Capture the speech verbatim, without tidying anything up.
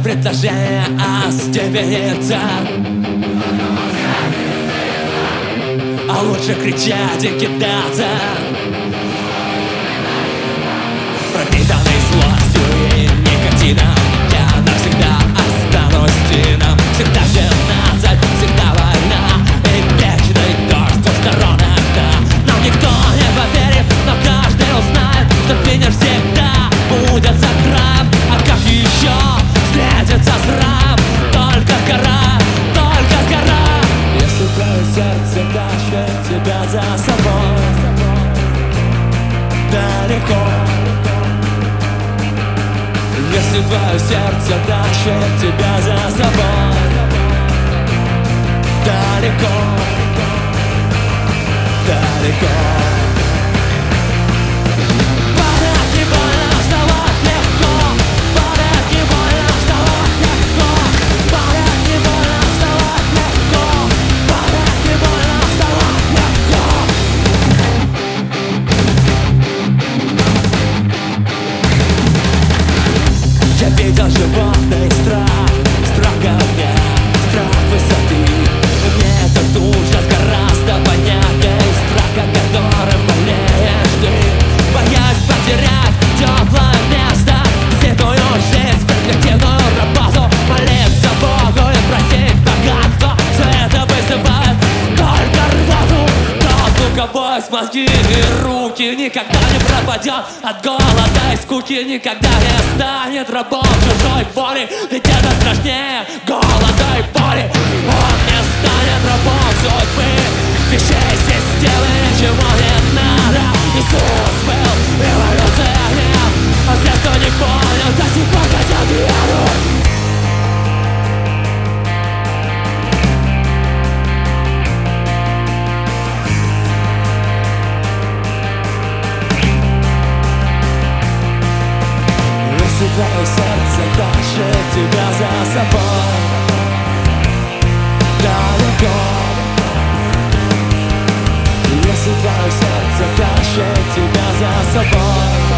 предложение остепениться, а лучше кричать и кидаться. Пропитанный злостью и никотином, я навсегда останусь тином. Всегда семнадцать, всегда война и вечный дождь с двух сторон окна. Нам никто не поверит, но каждый узнает, что финиш всегда будет за краем. А как еще встретится срам? Только сгора, только сгора. Если твое сердце тащит тебя за собой далеко, если твое сердце тащит тебя за собой далеко, далеко. Падать не больно, вставать легко. Падать не больно, вставать легко. Падать не больно, вставать легко. Падать не больно, вставать легко. Я видел животный страх, страх огня, страх высоты. Мне этот ужас гораздо понятней страха, которым болеешь ты. Боясь потерять теплое место, святую жизнь, перспективную работу, молиться Богу и просить богатства. Все это вызывает только рвоту. Тот, у кого есть мозги и руки, никогда не пропадет от голода и скуки, никогда не станет рабом чужой воли. Ведь это страшнее голода и боли. Он не станет рабом судьбы, вещей, системы, ничего не надо. Иисус был революционер, а те, кто не понял, до сих пор хотят веру. Если твое сердце тащит тебя за собой далеко, если твое сердце тащит тебя за собой